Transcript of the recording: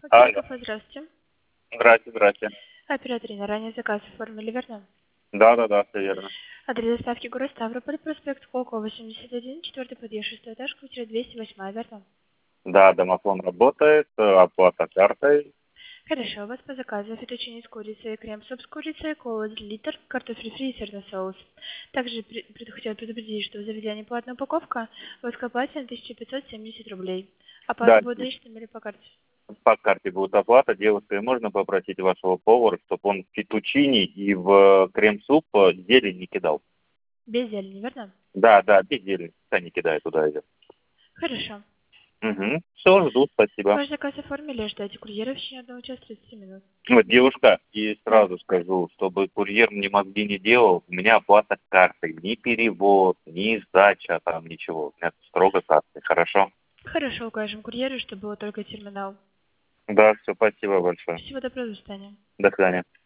Алло. Кафе, здравствуйте. Здрасте, здрасте. Оператор на ранее заказ оформили, верно? Да, все верно. Адрес доставки город Ставрополь, проспект Колко, 81, четвертый подъезд, шестой этаж, квартира 208, верно? Да, домофон работает, оплата картой. Хорошо, у вас по заказу фетучини с курицей, крем-суп с курицей, кола 1 литр, картофель фри и сырный соус. Также хотела предупредить, что в заведении платная упаковка, вы оплате на 1570 рублей. Оплата Да, будет наличными или по карте? по карте будет оплата. Девушка, и можно попросить вашего повара, чтобы он в фетучини и в крем-суп зелень не кидал? Без зелени, верно? Да, без зелени. Пускай не кидает, туда идет. Хорошо. Угу. Все, жду, спасибо. Ваш заказ оформили, ждайте курьера в течение 1 часа 30 минут. Вот, девушка, и Да. сразу скажу, чтобы курьер мне мозги не делал, у меня оплата картой. Ни перевод, ни сдача, там ничего. У меня строго картой, хорошо? Хорошо, укажем курьеру, чтобы был только терминал. Да, все, спасибо большое. Всего доброго, до свидания. До свидания.